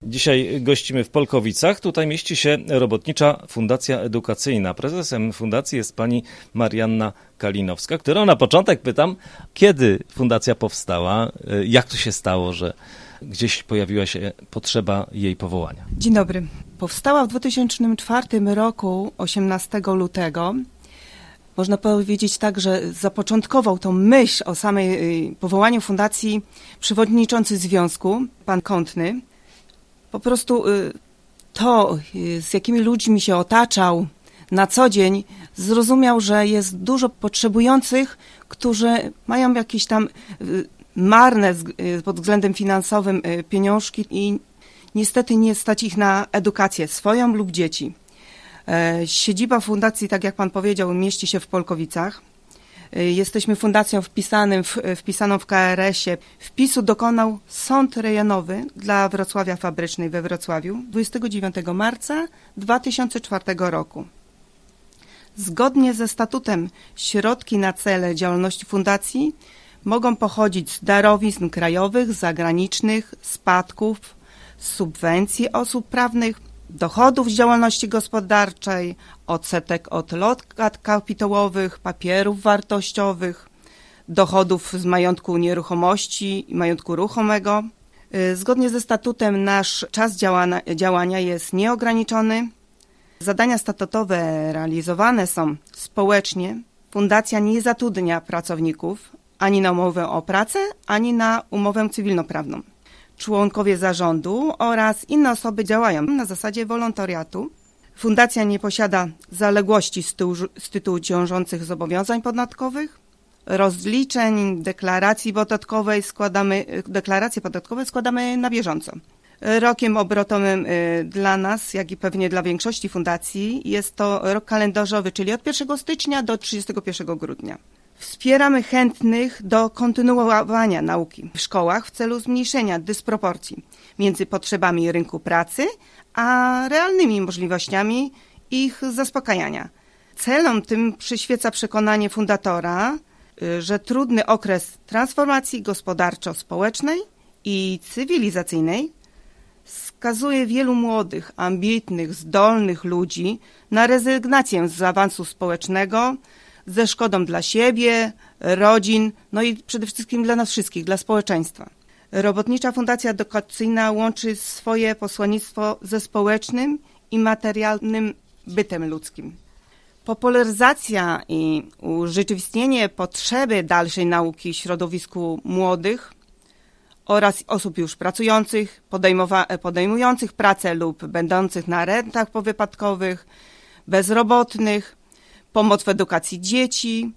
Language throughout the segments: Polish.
Dzisiaj gościmy w Polkowicach. Tutaj mieści się Robotnicza Fundacja Edukacyjna. Prezesem fundacji jest pani Marianna Kalinowska, którą na początek pytam, kiedy fundacja powstała, jak to się stało, że gdzieś pojawiła się potrzeba jej powołania. Dzień dobry. Powstała w 2004 roku, 18 lutego. Można powiedzieć tak, że zapoczątkował tą myśl o samej powołaniu fundacji przewodniczący związku, pan Kątny. Po prostu to, z jakimi ludźmi się otaczał na co dzień, zrozumiał, że jest dużo potrzebujących, którzy mają jakieś tam marne pod względem finansowym pieniążki i niestety nie stać ich na edukację swoją lub dzieci. Siedziba fundacji, tak jak pan powiedział, mieści się w Polkowicach. Jesteśmy fundacją wpisaną w KRS-ie. Wpisu dokonał Sąd Rejonowy dla Wrocławia Fabrycznej we Wrocławiu 29 marca 2004 roku. Zgodnie ze statutem środki na cele działalności fundacji mogą pochodzić z darowizn krajowych, zagranicznych, spadków, subwencji osób prawnych, dochodów z działalności gospodarczej, odsetek od lokat kapitałowych, papierów wartościowych, dochodów z majątku nieruchomości i majątku ruchomego. Zgodnie ze statutem nasz czas działania jest nieograniczony. Zadania statutowe realizowane są społecznie. Fundacja nie zatrudnia pracowników ani na umowę o pracę, ani na umowę cywilnoprawną. Członkowie zarządu oraz inne osoby działają na zasadzie wolontariatu. Fundacja nie posiada zaległości z tytułu ciążących zobowiązań podatkowych, rozliczeń, deklaracje podatkowe składamy na bieżąco. Rokiem obrotowym dla nas, jak i pewnie dla większości fundacji, jest to rok kalendarzowy, czyli od 1 stycznia do 31 grudnia. Wspieramy chętnych do kontynuowania nauki w szkołach w celu zmniejszenia dysproporcji między potrzebami rynku pracy a realnymi możliwościami ich zaspokajania. Celom tym przyświeca przekonanie fundatora, że trudny okres transformacji gospodarczo-społecznej i cywilizacyjnej skazuje wielu młodych, ambitnych, zdolnych ludzi na rezygnację z awansu społecznego, ze szkodą dla siebie, rodzin, no i przede wszystkim dla nas wszystkich, dla społeczeństwa. Robotnicza Fundacja Edukacyjna łączy swoje posłannictwo ze społecznym i materialnym bytem ludzkim. Popularyzacja i urzeczywistnienie potrzeby dalszej nauki w środowisku młodych oraz osób już pracujących, podejmujących pracę lub będących na rentach powypadkowych, bezrobotnych, pomoc w edukacji dzieci.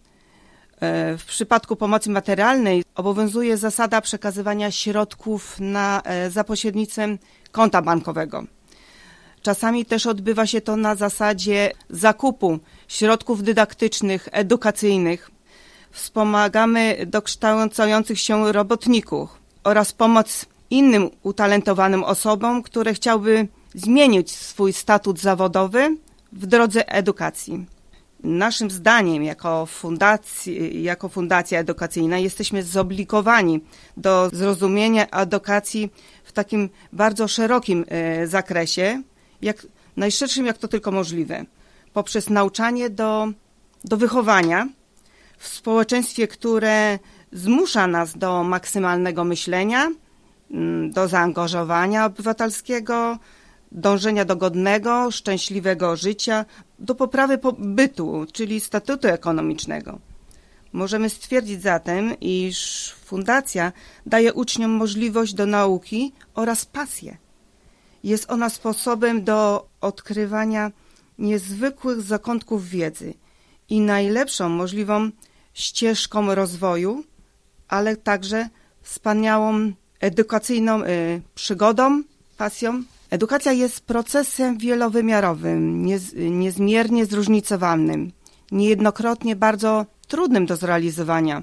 W przypadku pomocy materialnej obowiązuje zasada przekazywania środków za pośrednictwem konta bankowego. Czasami też odbywa się to na zasadzie zakupu środków dydaktycznych, edukacyjnych. Wspomagamy dokształcających się robotników oraz pomoc innym utalentowanym osobom, które chciałyby zmienić swój statut zawodowy w drodze edukacji. Naszym zdaniem, jako fundacja edukacyjna, jesteśmy zobligowani do zrozumienia edukacji w takim bardzo szerokim zakresie, najszerszym jak to tylko możliwe, poprzez nauczanie do wychowania w społeczeństwie, które zmusza nas do maksymalnego myślenia, do zaangażowania obywatelskiego, dążenia do godnego, szczęśliwego życia, do poprawy bytu, czyli statutu ekonomicznego. Możemy stwierdzić zatem, iż fundacja daje uczniom możliwość do nauki oraz pasję. Jest ona sposobem do odkrywania niezwykłych zakątków wiedzy i najlepszą możliwą ścieżką rozwoju, ale także wspaniałą edukacyjną przygodą, pasją. Edukacja jest procesem wielowymiarowym, niezmiernie zróżnicowanym, niejednokrotnie bardzo trudnym do zrealizowania.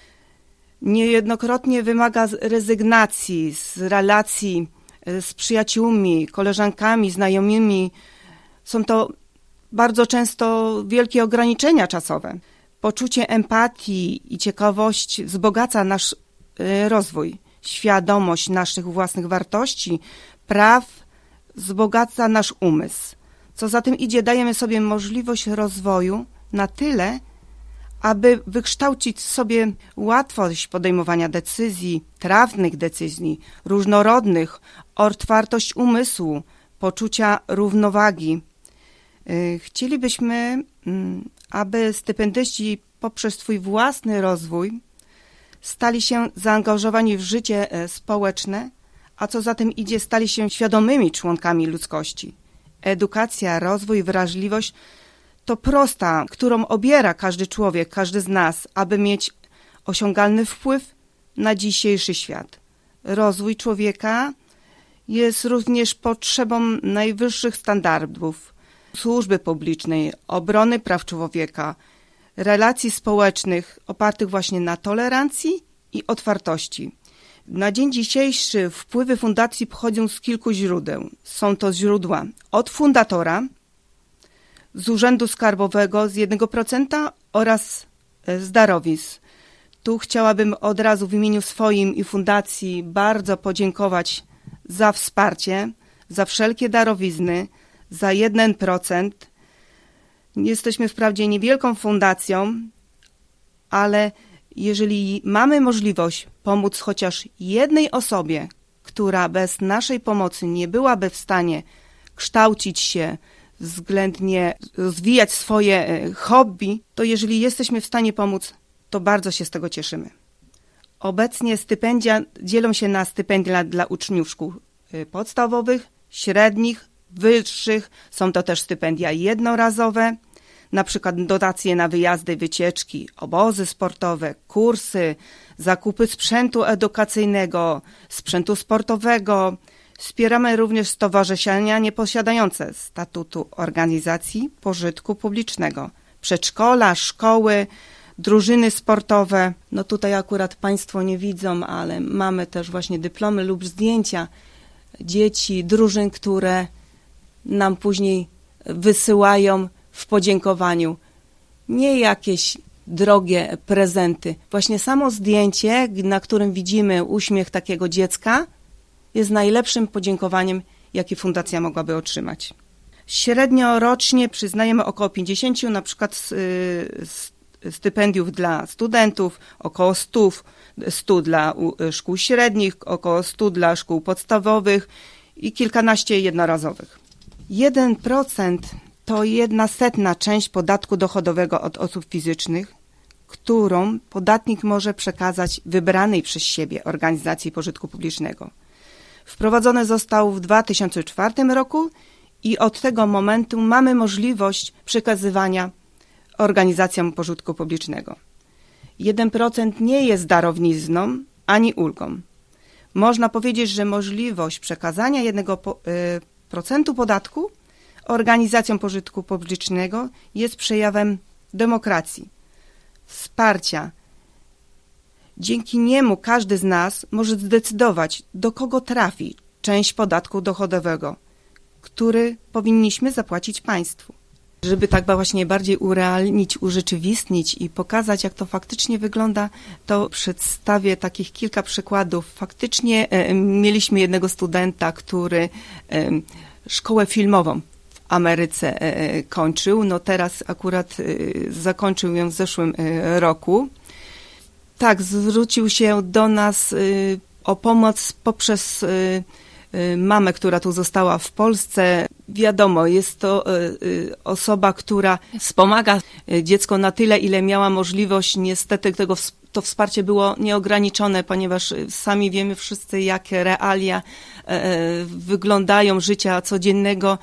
Niejednokrotnie wymaga rezygnacji z relacji z przyjaciółmi, koleżankami, znajomymi. Są to bardzo często wielkie ograniczenia czasowe. Poczucie empatii i ciekawość wzbogaca nasz rozwój, świadomość naszych własnych wartości spraw wzbogaca nasz umysł. Co za tym idzie, dajemy sobie możliwość rozwoju na tyle, aby wykształcić sobie łatwość podejmowania decyzji, trafnych decyzji, różnorodnych, otwartość umysłu, poczucia równowagi. Chcielibyśmy, aby stypendyści poprzez swój własny rozwój stali się zaangażowani w życie społeczne, a co za tym idzie, stali się świadomymi członkami ludzkości. Edukacja, rozwój, wrażliwość to prosta, którą obiera każdy człowiek, każdy z nas, aby mieć osiągalny wpływ na dzisiejszy świat. Rozwój człowieka jest również potrzebą najwyższych standardów służby publicznej, obrony praw człowieka, relacji społecznych opartych właśnie na tolerancji i otwartości. Na dzień dzisiejszy wpływy fundacji pochodzą z kilku źródeł. Są to źródła od fundatora, z Urzędu Skarbowego z 1% oraz z darowizn. Tu chciałabym od razu w imieniu swoim i fundacji bardzo podziękować za wsparcie, za wszelkie darowizny, za 1%. Jesteśmy wprawdzie niewielką fundacją, ale jeżeli mamy możliwość pomóc chociaż jednej osobie, która bez naszej pomocy nie byłaby w stanie kształcić się, względnie rozwijać swoje hobby, to jeżeli jesteśmy w stanie pomóc, to bardzo się z tego cieszymy. Obecnie stypendia dzielą się na stypendia dla uczniów szkół podstawowych, średnich, wyższych. Są to też stypendia jednorazowe, na przykład dotacje na wyjazdy, wycieczki, obozy sportowe, kursy, zakupy sprzętu edukacyjnego, sprzętu sportowego. Wspieramy również stowarzyszenia nieposiadające statutu organizacji pożytku publicznego, przedszkola, szkoły, drużyny sportowe. No tutaj akurat Państwo nie widzą, ale mamy też właśnie dyplomy lub zdjęcia dzieci, drużyn, które nam później wysyłają w podziękowaniu. Nie jakieś drogie prezenty. Właśnie samo zdjęcie, na którym widzimy uśmiech takiego dziecka, jest najlepszym podziękowaniem, jakie fundacja mogłaby otrzymać. Średnio rocznie przyznajemy około 50 na przykład stypendiów dla studentów, około 100 dla szkół średnich, około 100 dla szkół podstawowych i kilkanaście jednorazowych. 1% to 1/100 część podatku dochodowego od osób fizycznych, którą podatnik może przekazać wybranej przez siebie organizacji pożytku publicznego. Wprowadzony został w 2004 roku i od tego momentu mamy możliwość przekazywania organizacjom pożytku publicznego. 1% nie jest darowizną ani ulgą. Można powiedzieć, że możliwość przekazania 1% podatku organizacjom pożytku publicznego jest przejawem demokracji, wsparcia. Dzięki niemu każdy z nas może zdecydować, do kogo trafi część podatku dochodowego, który powinniśmy zapłacić państwu. Żeby tak właśnie bardziej urealnić, urzeczywistnić i pokazać, jak to faktycznie wygląda, to przedstawię takich kilka przykładów. Faktycznie mieliśmy jednego studenta, który szkołę filmową w Ameryce kończył. No teraz akurat zakończył ją w zeszłym roku. Tak, zwrócił się do nas o pomoc poprzez mamę, która tu została w Polsce. Wiadomo, jest to osoba, która wspomaga dziecko na tyle, ile miała możliwość. Niestety to wsparcie było nieograniczone, ponieważ sami wiemy wszyscy, jakie realia wyglądają życia codziennego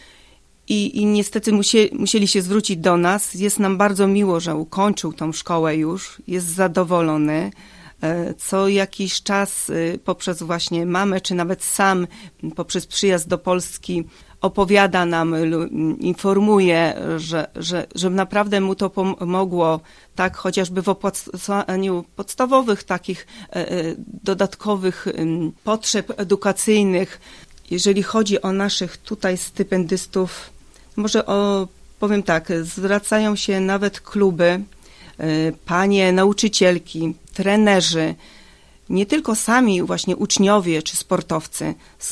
i niestety musieli się zwrócić do nas. Jest nam bardzo miło, że ukończył tą szkołę już, jest zadowolony. Co jakiś czas poprzez właśnie mamę, czy nawet sam poprzez przyjazd do Polski opowiada nam, informuje, że naprawdę mu to pomogło, tak, chociażby w opłacaniu podstawowych takich dodatkowych potrzeb edukacyjnych. Jeżeli chodzi o naszych tutaj stypendystów, może powiem tak, zwracają się nawet kluby, panie nauczycielki, trenerzy, nie tylko sami właśnie uczniowie czy sportowcy,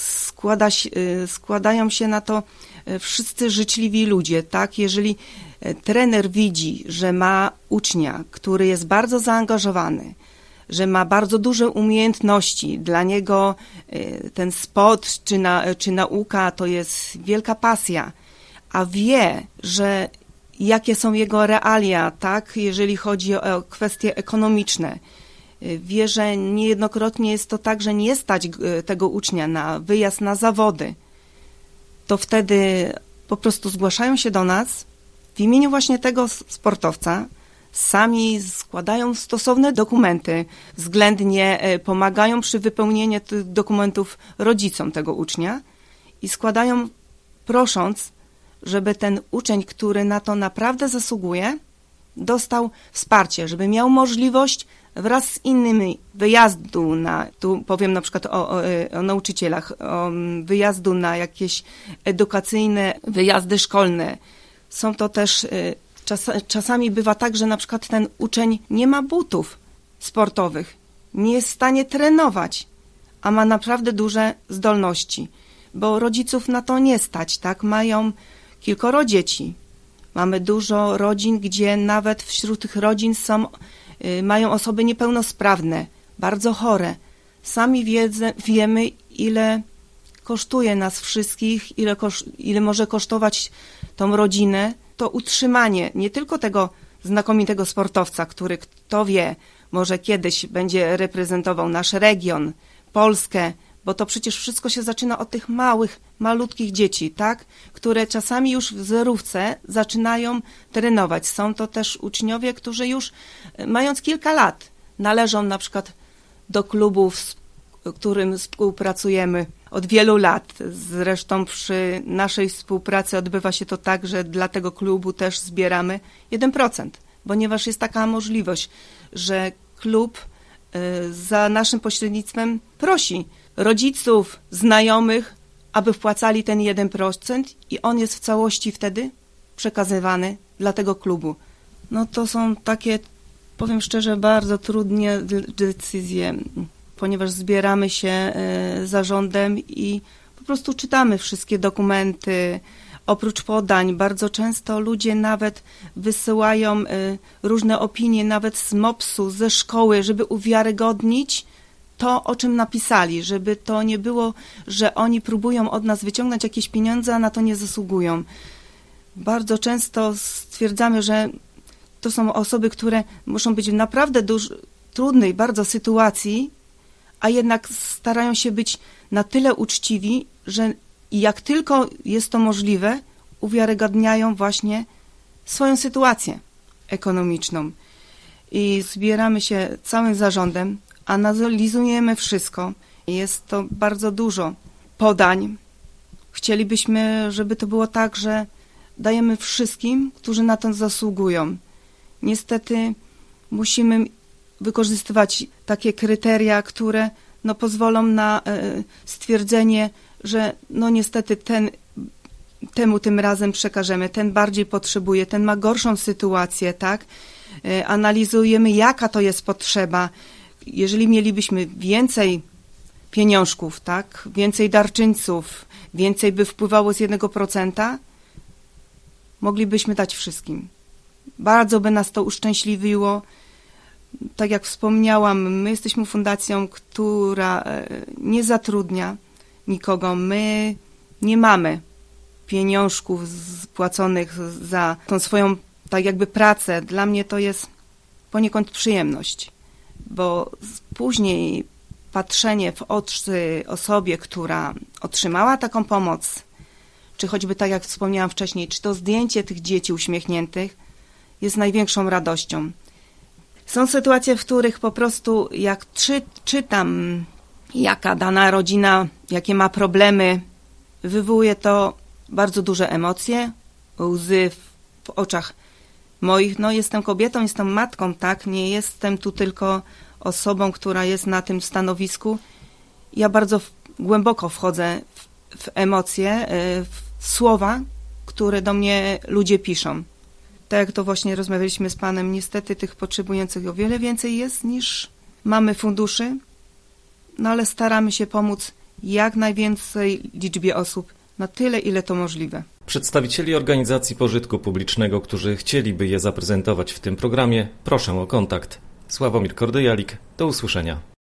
składają się na to wszyscy życzliwi ludzie, tak? Jeżeli trener widzi, że ma ucznia, który jest bardzo zaangażowany, że ma bardzo duże umiejętności, dla niego ten sport czy nauka to jest wielka pasja, a wie, że jakie są jego realia, tak, jeżeli chodzi o kwestie ekonomiczne, wie, że niejednokrotnie jest to tak, że nie stać tego ucznia na wyjazd na zawody, to wtedy po prostu zgłaszają się do nas w imieniu właśnie tego sportowca, sami składają stosowne dokumenty, względnie pomagają przy wypełnieniu tych dokumentów rodzicom tego ucznia i składają, prosząc, żeby ten uczeń, który na to naprawdę zasługuje, dostał wsparcie, żeby miał możliwość wraz z innymi wyjazdu tu powiem na przykład o nauczycielach, wyjazdu na jakieś edukacyjne wyjazdy szkolne. Są to też, czasami bywa tak, że na przykład ten uczeń nie ma butów sportowych, nie jest w stanie trenować, a ma naprawdę duże zdolności, bo rodziców na to nie stać, tak? Mają kilkoro dzieci. Mamy dużo rodzin, gdzie nawet wśród tych rodzin mają osoby niepełnosprawne, bardzo chore. Sami wiemy, ile kosztuje nas wszystkich, ile może kosztować tą rodzinę, to utrzymanie nie tylko tego znakomitego sportowca, który, kto wie, może kiedyś będzie reprezentował nasz region, Polskę, bo to przecież wszystko się zaczyna od tych malutkich dzieci, tak? Które czasami już w zerówce zaczynają trenować. Są to też uczniowie, którzy już mając kilka lat należą na przykład do klubów, z którym współpracujemy od wielu lat. Zresztą przy naszej współpracy odbywa się to tak, że dla tego klubu też zbieramy 1%, ponieważ jest taka możliwość, że klub za naszym pośrednictwem prosi rodziców, znajomych, aby wpłacali ten 1% i on jest w całości wtedy przekazywany dla tego klubu. No to są takie, powiem szczerze, bardzo trudne decyzje, ponieważ zbieramy się zarządem i po prostu czytamy wszystkie dokumenty. Oprócz podań, bardzo często ludzie nawet wysyłają różne opinie, nawet z MOPS-u, ze szkoły, żeby uwiarygodnić to, o czym napisali, żeby to nie było, że oni próbują od nas wyciągnąć jakieś pieniądze, a na to nie zasługują. Bardzo często stwierdzamy, że to są osoby, które muszą być w naprawdę trudnej bardzo sytuacji, a jednak starają się być na tyle uczciwi, że jak tylko jest to możliwe, uwiarygadniają właśnie swoją sytuację ekonomiczną. I zbieramy się całym zarządem, analizujemy wszystko. Jest to bardzo dużo podań. Chcielibyśmy, żeby to było tak, że dajemy wszystkim, którzy na to zasługują. Niestety musimy wykorzystywać takie kryteria, które pozwolą na stwierdzenie, że niestety temu tym razem przekażemy, ten bardziej potrzebuje, ten ma gorszą sytuację, tak? Analizujemy, jaka to jest potrzeba. Jeżeli mielibyśmy więcej pieniążków, tak? Więcej darczyńców, więcej by wpływało z 1%, moglibyśmy dać wszystkim. Bardzo by nas to uszczęśliwiło. Tak jak wspomniałam, my jesteśmy fundacją, która nie zatrudnia nikogo. My nie mamy pieniążków płaconych za tą swoją tak jakby pracę. Dla mnie to jest poniekąd przyjemność, bo później patrzenie w oczy osobie, która otrzymała taką pomoc, czy choćby tak jak wspomniałam wcześniej, czy to zdjęcie tych dzieci uśmiechniętych jest największą radością. Są sytuacje, w których po prostu jak czytam, jaka dana rodzina, jakie ma problemy, wywołuje to bardzo duże emocje, łzy w oczach moich. Jestem kobietą, jestem matką, tak? Nie jestem tu tylko osobą, która jest na tym stanowisku. Ja bardzo głęboko wchodzę w emocje, w słowa, które do mnie ludzie piszą. Tak jak to właśnie rozmawialiśmy z Panem, niestety tych potrzebujących o wiele więcej jest niż mamy funduszy. no ale staramy się pomóc jak najwięcej liczbie osób, na tyle, ile to możliwe. Przedstawicieli organizacji pożytku publicznego, którzy chcieliby je zaprezentować w tym programie, proszę o kontakt. Sławomir Kordyjalik, do usłyszenia.